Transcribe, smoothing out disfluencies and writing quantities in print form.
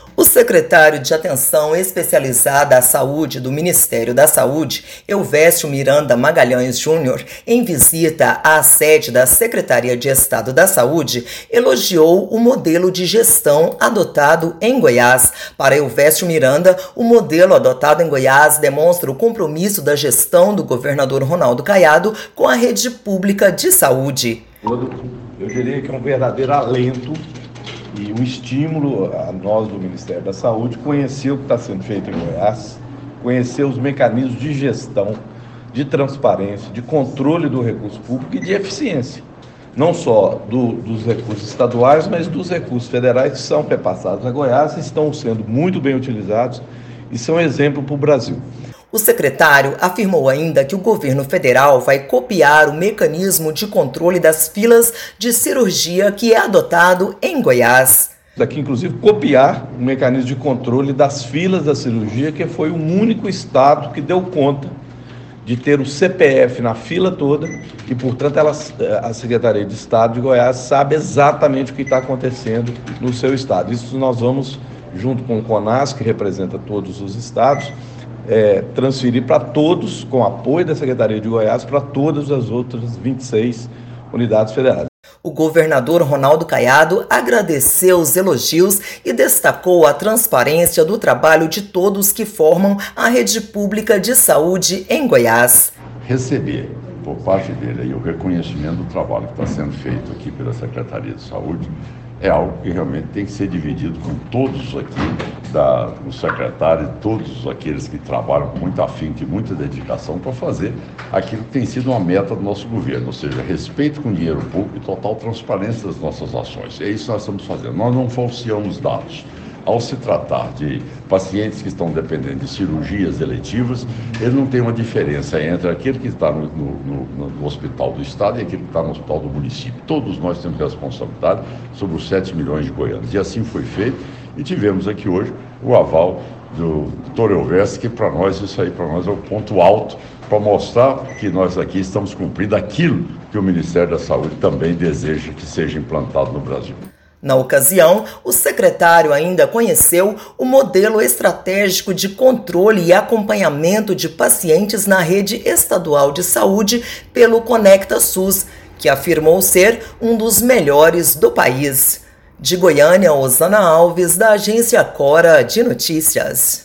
O secretário de Atenção Especializada à Saúde do Ministério da Saúde, Elvésio Miranda Magalhães Júnior, em visita à sede da Secretaria de Estado da Saúde, elogiou o modelo de gestão adotado em Goiás. Para Elvésio Miranda, o modelo adotado em Goiás demonstra o compromisso da gestão do governador Ronaldo Caiado com a rede pública de saúde. Eu diria que é um verdadeiro alento e um estímulo a nós do Ministério da Saúde conhecer o que está sendo feito em Goiás, conhecer os mecanismos de gestão, de transparência, de controle do recurso público e de eficiência, não só dos recursos estaduais, mas dos recursos federais que são repassados a Goiás e estão sendo muito bem utilizados e são exemplo para o Brasil. O secretário afirmou ainda que o governo federal vai copiar o mecanismo de controle das filas de cirurgia que é adotado em Goiás. Daqui, inclusive, copiar o mecanismo de controle das filas da cirurgia, que foi o único estado que deu conta de ter o CPF na fila toda e, portanto, a Secretaria de Estado de Goiás sabe exatamente o que está acontecendo no seu estado. Isso nós vamos, junto com o CONAS, que representa todos os estados, transferir para todos, com apoio da Secretaria de Goiás, para todas as outras 26 unidades federais. O governador Ronaldo Caiado agradeceu os elogios e destacou a transparência do trabalho de todos que formam a rede pública de saúde em Goiás. Receber por parte dele aí o reconhecimento do trabalho que está sendo feito aqui pela Secretaria de Saúde é algo que realmente tem que ser dividido com todos aqui, o secretário e todos aqueles que trabalham com muito afinco e muita dedicação para fazer aquilo que tem sido uma meta do nosso governo, ou seja, respeito com o dinheiro público e total transparência das nossas ações. É isso que nós estamos fazendo. Nós não falseamos dados. Ao se tratar de pacientes que estão dependendo de cirurgias eletivas, ele não tem uma diferença entre aquele que está no hospital do estado e aquele que está no hospital do município. Todos nós temos responsabilidade sobre os 7 milhões de goianos. E assim foi feito. E tivemos aqui hoje o aval do Dr. Elvésio, que para nós, isso aí para nós é o ponto alto, para mostrar que nós aqui estamos cumprindo aquilo que o Ministério da Saúde também deseja que seja implantado no Brasil. Na ocasião, o secretário ainda conheceu o modelo estratégico de controle e acompanhamento de pacientes na rede estadual de saúde pelo Conecta SUS, que afirmou ser um dos melhores do país. De Goiânia, Osana Alves, da agência Cora de Notícias.